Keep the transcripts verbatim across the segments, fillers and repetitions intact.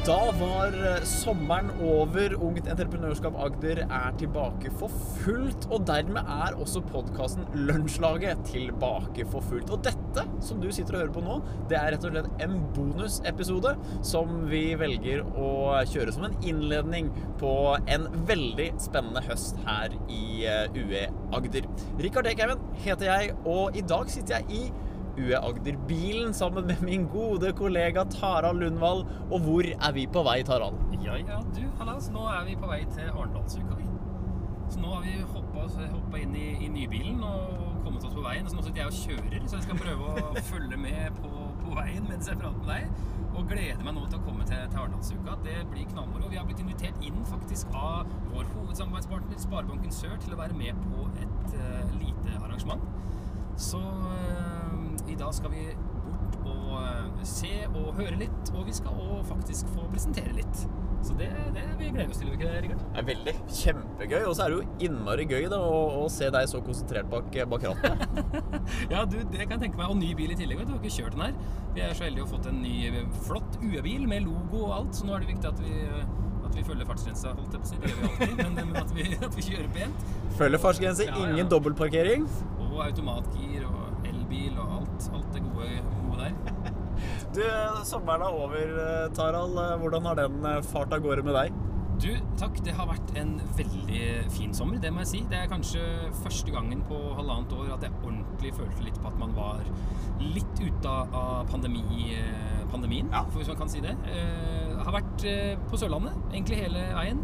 Da var sommeren over, Ungt Entreprenørskap Agder er tilbake for fullt, og dermed er også podcasten Lunsjlaget tilbake for fullt. Og dette, som du sitter og hører på nå, det er rett og slett en bonusepisode som vi velger å kjøre som en innledning på en veldig spennende høst her i U E Agder. Rikard Ekheim heter jeg, og i dag sitter jeg i U E Agder-bilen sammen med min gode kollega Tarald Lundvall. Og hvor er vi på vei, Tarald? Ja, ja, du, hallas, nå er vi på vei til Arendalsuka. Så nå har vi hoppet, hoppet inn i, i nybilen og kommet oss på veien. Så nå sitter jeg og kjører, så jeg skal prøve å følge med på, på veien mens jeg prater med deg. Og gleder meg nå til å komme til, til Arendalsuka. Det blir knallmoro. Vi har blitt invitert inn faktisk av vår hovedsamarbeidspartner, Sparebanken Sør, til å være med på et uh, lite arrangement. Så uh, i dag skal vi bort og uh, se og høre litt, og vi skal også faktisk få presentere litt. Så det, det vi gleder oss til, ikke det, Rikard? Det er veldig kjempegøy, og så er det jo innmari gøy da, å, å se deg så konsentrert bak, bak rattet. Ja, du, det kan jeg tenke meg. Og ny bil i tillegg, vet du, har ikke kjørt den her. Vi er så heldige å ha fått en ny, flott U E-bil med logo og alt, så nå er det viktig at vi... at vi følger fartsgrensa, holdt jeg på å si, det gjør vi alltid, men, men at, vi, at vi kjører pent. Følger fartsgrensa, ja, ingen ja. Dobbeltparkering. Og automatgir og elbil og alt, alt det gode, gode der. Du, sommeren er over, Tarald. Hvordan har den fart av gårde med deg? Du, takk, det har vært en veldig fin sommer, det må jeg si. Det er kanskje første gangen på halvannet år at jeg ordentlig følte litt på at man var litt ute av pandemi, pandemien, ja. For hvis man kan si det. Jeg har vært på Sørlandet, egentlig hele veien,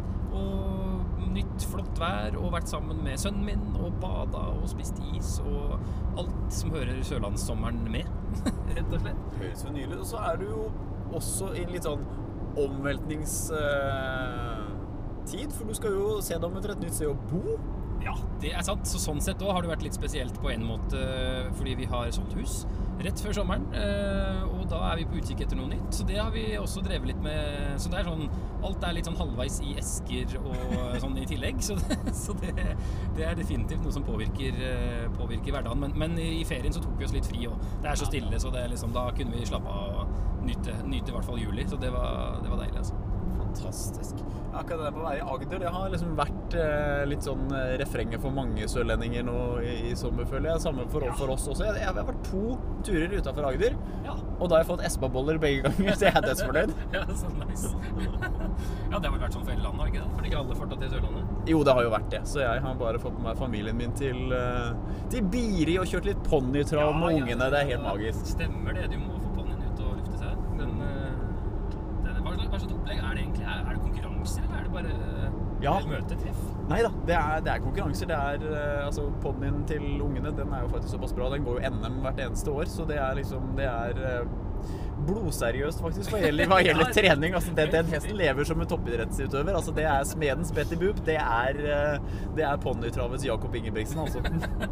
og nytt flott vær, og vært sammen med sønnen min, og bada, og spist is, og alt som hører Sørlandssommeren med, rett og slett. Det høres jo nydelig, og så er du jo også i litt sånn omveltningstid, for du skal jo se deg om etter et nytt sted å bo. Ja, det er sant. Så sånn sett også har det vært litt spesielt på en måte, fordi vi har solgt hus rett før sommeren, og da er vi på utkikk etter noe nytt, så det har vi også drevet litt med. Så det er sånn, alt er litt sånn halvveis i esker og sånn i tillegg, så det, så det, det er definitivt noe som påvirker, påvirker hverdagen, men, men i ferien så tok vi oss litt fri, og det er så stille, så det er liksom, da kunne vi slappe av og nyte, nyte i hvert fall juli, så det var, det var deilig, altså. Fantastisk. Akkurat det på vei i Agder, det har liksom vært eh, litt sånn refrenger for mange sørlendinger nå i, i sommer, føler jeg. Samme for, ja. For oss også. Jeg, jeg har vært to turer utenfor Agder, ja. Og da har jeg fått Espa-boller begge ganger, så jeg er dødsfornøyd. Ja, så nice. Ja, det har vel vært sånn for hele landet, har ikke det? For ikke alle fortsatt til Sørlandet? Jo, det har jo vært det. Så jeg har bare fått med meg familien min til, til Biri og kjørt litt ponytrav ja, med ungene. Ja, det er helt magisk. Stemmer det, du må få ponyen ut og lufte seg. Den, den, hva slags opplegg er det egentlig? Er, er det konkurranser, eller er det bare ja. Møtetreff? Neida, det er, det er konkurranser. Det er, altså, ponyen til ungene, den er jo faktisk såpass bra. Den går jo N M hvert eneste år, så det er liksom, det er blodseriøst faktisk hva gjelder, hva gjelder trening. Altså, den, den hesten lever som en toppidrettsutøver. Altså, det er smedens Betty Boop. Det er, det er ponytravets Jakob Ingebrigtsen, altså.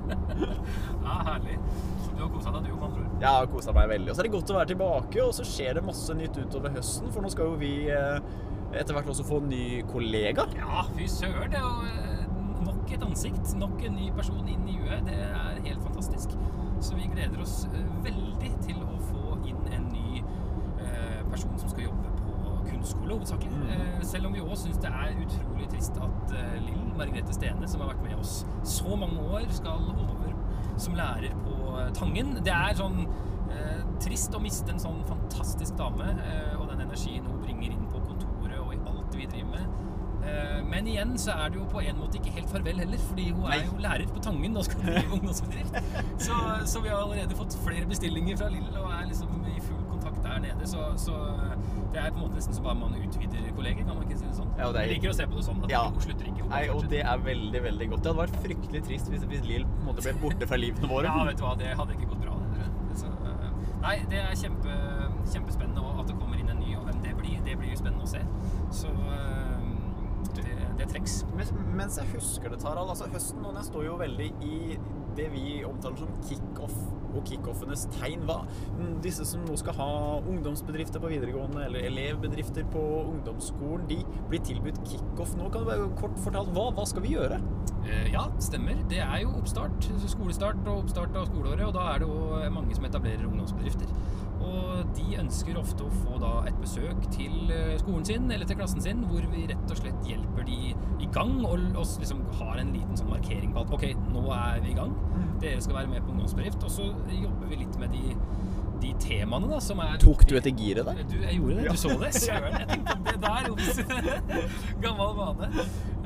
Ja, herlig. Du har koset deg, du, med andre ord. Ja, jeg har koset meg veldig. Og så er det godt å være tilbake, og så skjer det masse nytt utover høsten, for nå skal jo vi etter hvert også få en ny kollega. Ja, fy søren, det er jo nok et ansikt, nok en ny person inn i U E. Det er helt fantastisk. Så vi gleder oss veldig til å få inn en ny eh, person som skal jobbe på kunstskole, hovedsakelig. Mm. Eh, selv om vi også synes det er utrolig trist at eh, Lill Margrethe Stene, som har vært med oss så mange år, skal over som lærer på eh, Tangen. Det er sånn eh, trist å miste en sånn fantastisk dame, eh, og den energien hun bringer inn på kontoret og i alt vi driver med. Men igjen så er det jo på en måte ikke helt farvel heller, fordi hun er jo lærer på Tangen og skal drive ungdomsbedrift. Så, så vi har allerede fått flere bestillinger fra Lill og er liksom i full kontakt der nede. Så, så det er på en måte nesten så bare man utvider kolleger, kan man ikke si det sånn? Ja, det er... Jeg liker å se på det sånn, at ja. Hun slutter ikke. Hun Nei, og det er veldig, veldig godt. Det hadde vært fryktelig trist hvis, hvis Lill på en måte ble borte fra livene våre. Ja, vet du hva, det hadde ikke gått bra. Det, så, uh, nei, det er kjempe, kjempespennende at det kommer inn en ny, og hvem det blir, det blir jo spennende å se. Så... Uh, Det, det trengs. Men, mens jeg husker det, Tarald, altså høsten nå, den står jo veldig i det vi omtaler som kick-off og kick-offenes tegn. Hva? Disse som nå skal ha ungdomsbedrifter på videregående, eller elevbedrifter på ungdomsskolen, de blir tilbudt kick-off nå. Kan du være kort fortalt, hva, hva skal vi gjøre? Eh, ja, stemmer. Det er jo oppstart, skolestart og oppstart av skoleåret, og da er det jo mange som etablerer ungdomsbedrifter. Og de ønsker ofte å få da et besøk til skolen sin eller til klassen sin, hvor vi rett og slett hjelper de i gang og oss liksom har en liten sånn markering på at ok, nå er vi i gang. Dere skal være med på ungdomsbedrift, og så jobber vi litt med de, de temaene da, som er... Tok du etter giret der? Du, jeg gjorde det, du så det. Søren, jeg tenkte på det der, Jonas. Gammel vane.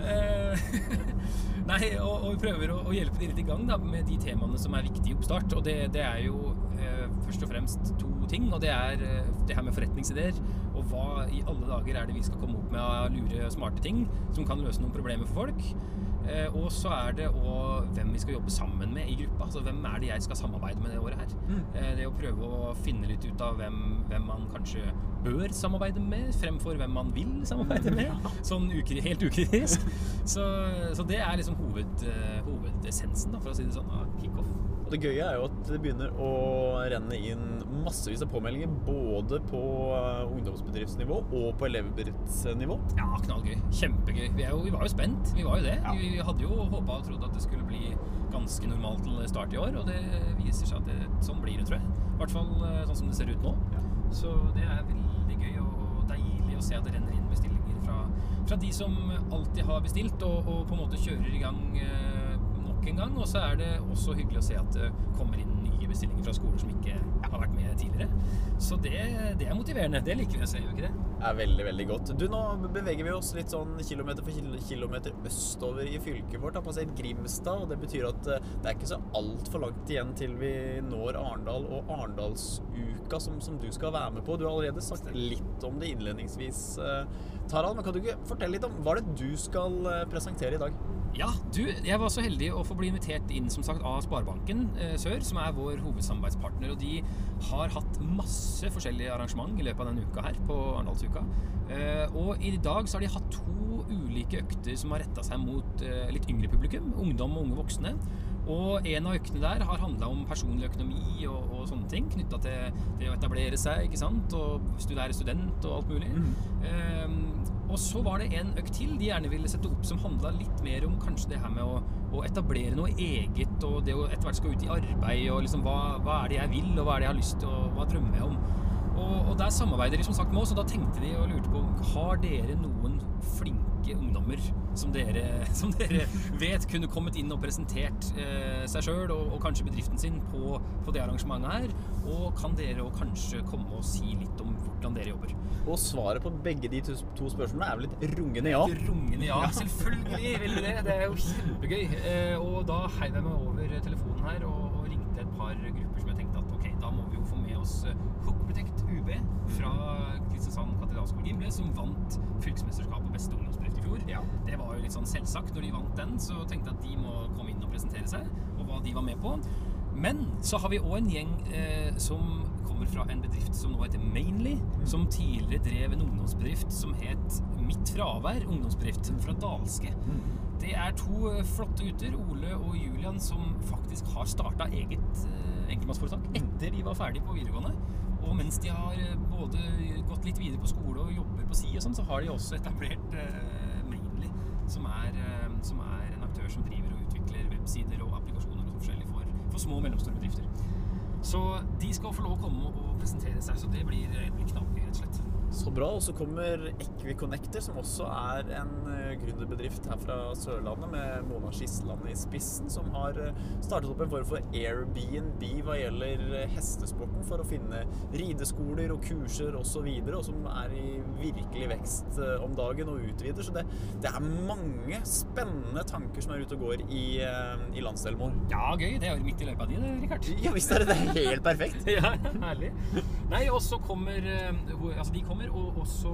Nei, og, og vi prøver å, å hjelpe de litt i gang da, med de temaene som er viktige i oppstart, og det, det er jo eh, først og fremst to ting, og det er eh, det her med forretningsideer, og hva i alle dager er det vi skal komme opp med av lure, smarte ting som kan løse noen problemer for folk, eh, og så er det og hvem vi skal jobbe sammen med i gruppa, altså hvem er det jeg skal samarbeide med det året her. Mm. Eh, det å prøve å finne litt ut av hvem, hvem man kanskje bør samarbeide med, fremfor hvem man vil samarbeide med, sånn ukri, helt ukritisk. Så, så det er liksom hoved, uh, hovedessensen, da, for å si det sånn, av kick-off. Og det gøye er jo at det begynner å renne inn massevis av påmeldinger, både på ungdomsbedriftsnivå og på elevbedriftsnivå. Ja, knallgøy. Kjempegøy. Vi, er jo, vi var jo spent, vi var jo det. Ja. Vi, vi hadde jo håpet og trodd at det skulle bli ganske normalt til start i år, og det viser seg at det, sånn blir det, tror jeg. I hvert fall sånn som det ser ut nå. Ja. Så det er veldig gøy og deilig å se at det renner inn bestillinger fra, fra de som alltid har bestilt og, og på en måte kjører i gang eh, nok en gang, og så er det også hyggelig å se at det kommer inn nye bestillinger fra skoler som ikke ja, har vært med tidligere. Så det, det er motiverende, det liker vi å se, jo ikke det? Det er veldig, veldig godt. Du, nå beveger vi oss litt sånn kilometer for kilometer østover i fylket vårt, har passert Grimstad, og det betyr at det er ikke så alt for langt igjen til vi når Arendal og Arendalsuka som, som du skal være med på. Du har allerede sagt litt om det innledningsvis, Tarald, men kan du ikke fortelle litt om hva det du skal presentere i dag? Ja, du, jeg var så heldig å få bli invitert inn som sagt av Sparebanken eh, Sør, som er vår hovedsamarbeidspartner, og de har hatt masse forskjellige arrangement i løpet av denne uka her på Arendalsuka. Eh, og i dag så har de hatt to ulike økter som har rettet seg mot eh, litt yngre publikum, ungdom og unge voksne. Og en av øktene der har handlet om personlig økonomi og, og sånne ting, knyttet til det å etablere seg, ikke sant, og studere student og alt mulig. Mm. Eh, og så var det en økt til de gjerne ville sette opp som handlet litt mer om kanskje det her med å, å etablere noe eget, og det å etter hvert skal ut i arbeid, og liksom hva, hva er det jeg vil, og hva er det jeg har lyst til, og hva drømmer jeg om. Og, og der samarbeider de som sagt med oss, og da tenkte de og lurte på, har dere noen flinke ungdommer som dere, som dere vet kunne kommet inn og presentert eh, seg selv og, og kanskje bedriften sin på, på det arrangementet her, og kan dere og kanskje komme og si litt om hvordan dere jobber? Og svaret på begge de to, to spørsmålene er vel litt rungende ja. Rungende ja, selvfølgelig vil vi det, det er jo kjempegøy. Eh, og da heiv jeg meg over telefonen her og, og ringte et par grupper som jeg tenkte at ok, da må vi jo få med oss Hook Protect U B fra Kristiansand Katedralskole Gimle, som vant fylkesmesterskapet beste ungdomsbedrift i fjor. Ja. Det var jo litt sånn selvsagt når de vant den, så tenkte jeg at de må komme inn og presentere seg, og hva de var med på. Men så har vi også en gjeng eh, som kommer fra en bedrift som nå heter Mainly, som tidligere drev en ungdomsbedrift som het Mitt Fravær ungdomsbedrift fra Dalske. Det er to flotte gutter, Ole og Julian, som faktisk har startet eget eh, enkeltmannsforetak etter de var ferdige på videregående. Og mens de har både gått litt videre på skole og jobber på si og sånn, så har de også etablert eh, Mainly, som er, eh, som er en aktør som driver og utvikler websider og applikasjoner og forskjellig for, for små og mellomstore bedrifter. Så de skal få lov å komme og presentere seg, så det blir, blir knallgøy, rett og slett. Så bra, og så kommer Equiconnector, som også er en gründerbedrift her fra Sørlandet, med Mona Skisland i spissen, som har startet opp en form for Airbnb hva gjelder hestesporten, for å finne rideskoler og kurser og så videre, og som er i virkelig vekst om dagen og utvider. Så det, det er mange spennende tanker som er ute og går i, i landsdelen vår. Ja, gøy. Det er jo midt i løpet av de, Rikard. Ja, visst er det. Det er helt perfekt. Ja, herlig. Nei, og så kommer, altså de kommer, og også,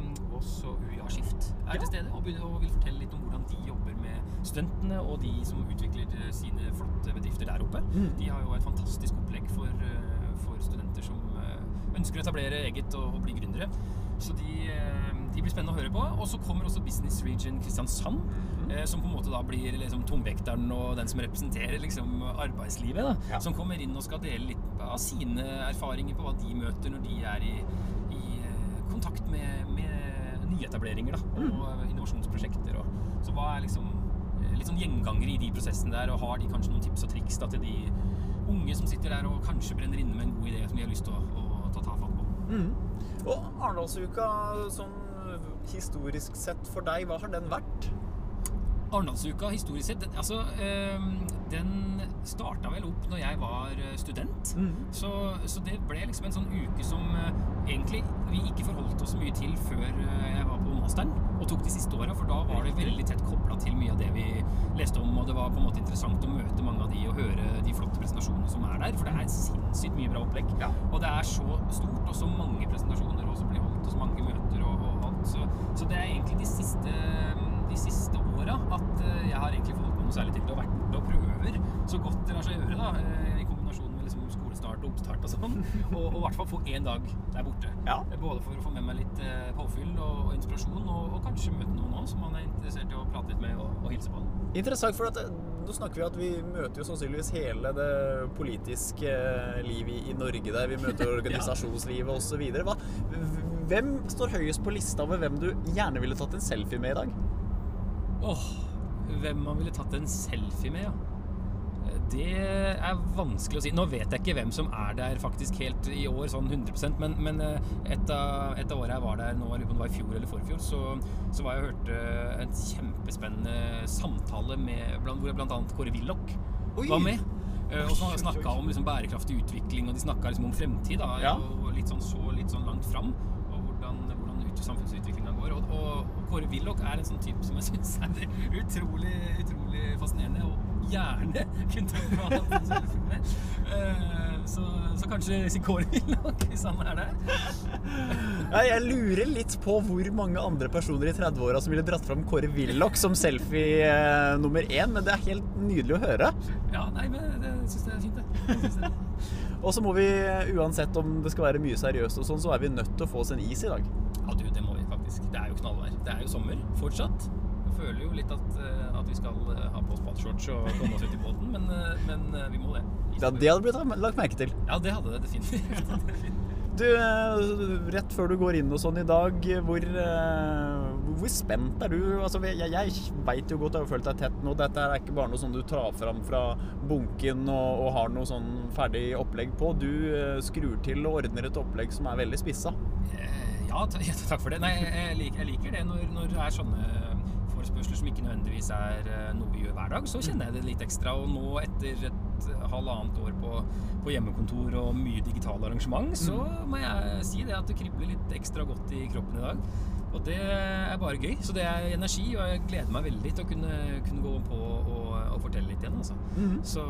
også U I A-skift er til stede, og, begynner, og vil fortelle litt om hvordan de jobber med studentene og de som utvikler sine flotte bedrifter der oppe. Mm. De har jo et fantastisk opplegg for, for studenter som ønsker å etablere eget og, og bli gründere. Så de, de blir spennende å høre på. Og så kommer også Business Region Kristiansand, mm. eh, som på en måte da blir liksom tungvekteren og den som representerer liksom arbeidslivet, da, ja. Som kommer inn og skal dele litt av sine erfaringer på hva de møter når de er i, i kontakt med, med nyetableringer da, og mm. innovasjonsprosjekter. Og, så hva er liksom litt sånn gjenganger i de prosessene der, og har de kanskje noen tips og triks da, til de unge som sitter der og kanskje brenner inne med en god idé som de har lyst til å, å ta ta fatt på. Mm. Og Arendalsuka, sånn historisk sett for deg, hva har den vært? Arendalsuka historisk sett, den, altså, øh, den startet vel opp når jeg var student. Mm. Så, så det ble liksom en sånn uke som øh, egentlig vi ikke forholdt oss så mye til før øh, jeg var på masteren og tok de siste årene, for da var det veldig tett koblet til mye av det vi leste om, og det var på en måte interessant å møte mange av de og høre de flotte presentasjonene som er der, for det er sinnssykt mye bra opplegg. Ja. Og det er så stort, og så mange presentasjoner og så blir holdt, og så mange møter og, og alt. Så, så det er egentlig de siste, de siste årene at jeg har egentlig forholdt meg noe særlig til det og vært borte og prøver så godt det lar seg gjøre da, i kombinasjon med liksom skolestart og oppstart og sånn, og, og i hvert fall få en dag der borte. Ja. Både for å få med meg litt eh, påfyll og, og inspirasjon, og, og kanskje møte noen også som man er interessert i å prate litt med og, og hilse på. Interessant, for at, nå snakker vi at vi møter jo sannsynligvis hele det politiske livet i Norge der, vi møter organisasjonslivet og så videre. Hva, hvem står høyest på lista over hvem du gjerne ville tatt en selfie med i dag? Åh, hvem man ville tatt en selfie med, ja. Det er vanskelig å si. Nå vet jeg ikke hvem som er der faktisk helt i år, sånn hundre prosent, men, men et, av, et av året jeg var der nå, eller om det var i fjor eller forfjor, så, så var jeg og hørte en kjempespennende samtale med, blant, hvor blant annet Kåre Willoch var med. Og så snakket om liksom, bærekraftig utvikling, og de snakket liksom, om fremtid, da, ja. Og litt sånn, så litt sånn langt fram, og hvordan, hvordan ut, samfunnsutviklingen går. Og, og, og Kåre Willoch er en sånn type som jeg synes er utrolig, utrolig fascinerende, og gjerne kunne ta med en selfie med. Uh, så, så kanskje si Kåre Willoch, hvis han er der. Ja, jeg lurer litt på hvor mange andre personer i tredve-åra som ville dratt fram Kåre Willoch som selfie eh, nummer én, men det er helt nydelig å høre. Ja, nei, men det synes jeg er fint, det. Jeg synes det. Og så må vi, uansett om det skal være mye seriøst og sånn, så er vi nødt til å få oss en is i dag. Ja, du, det må vi faktisk. Det er jo knallvær. Det er jo sommer, fortsatt. Jeg føler jo litt at, at vi skal ha på oss badeshorts og komme oss ut i båten, men, men vi må det. Ja, det hadde blitt lagt merke til. Ja, det hadde det definitivt. Du, rett før du går inn og sånn i dag, hvor, hvor spent er du? Altså, jeg, jeg vet jo godt, jeg har følt deg tett nå. Dette er ikke bare noe sånn du tar fram fra bunken og, og har noe sånn ferdig opplegg på. Du skrur til og ordner et opplegg som er veldig spissa. Ja, takk for det. Nei, jeg liker, jeg liker det når, når det er sånne forespørsler som ikke nødvendigvis er noe vi gjør hver dag, så kjenner jeg det litt ekstra. Og nå etter et halvannet år på, på hjemmekontor og mye digitale arrangement, så må jeg si det at det kribler litt ekstra godt i kroppen i dag. Og det er bare gøy, så det er energi, og jeg gleder meg veldig til å kunne, kunne gå på og, og fortelle litt igjen, altså. Mm. Så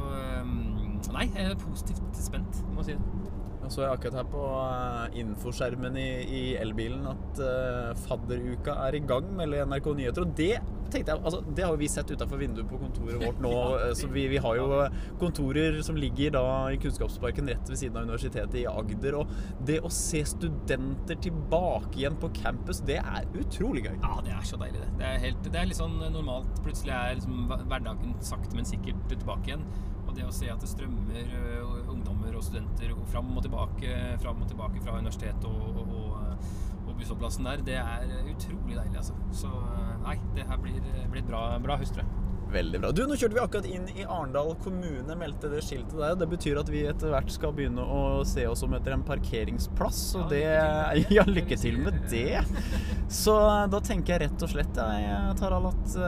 nei, jeg er positivt spent, må jeg si det. Jeg så akkurat her på infoskjermen i, i elbilen at uh, fadderuka er i gang, melder N R K Nyheter, og det tenkte jeg, altså, det har vi sett utenfor vinduet på kontoret vårt nå, ja, så vi, vi har jo kontorer som ligger da i Kunnskapsparken rett ved siden av universitetet i Agder, og det å se studenter tilbake igjen på campus, det er utrolig gøy. Ja, det er så deilig det. Det er, helt, det er litt sånn normalt, plutselig er liksom hverdagen sakte, men sikkert tilbake igjen. Og det å se at det strømmer ungdommer og studenter fram og tilbake, fram og tilbake fra universitet og, og, og bussholdeplassen der, det er utrolig deilig, altså. Så nei, det her blir, blir bra, bra høst, tror jeg. Veldig bra. Du, nå kjørte vi akkurat inn i Arendal kommune, meldte det skiltet der. Det betyr at vi etter hvert skal begynne å se oss om etter en parkeringsplass, og det, ja, lykke til med det. Så da tenker jeg rett og slett, jeg tar all at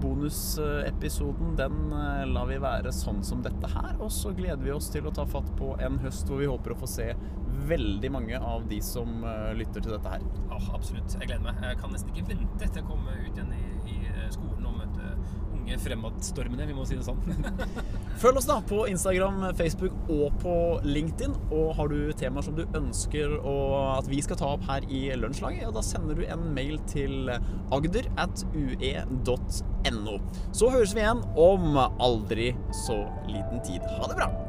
bonusepisoden, den lar vi være sånn som dette her, og så gleder vi oss til å ta fatt på en høst hvor vi håper å få se veldig mange av de som lytter til dette her. Ja, absolutt. Jeg gleder meg. Jeg kan nesten ikke vente til å komme ut igjen i, i skolen og møte unge fremadstormene, vi må si det sånn. Følg oss da på Instagram, Facebook og på LinkedIn, og har du temaer som du ønsker å, at vi skal ta opp her i Lunsjlaget, ja, da sender du en mail til agder at ue dot no. Så høres vi igjen om aldri så liten tid. Ha det bra!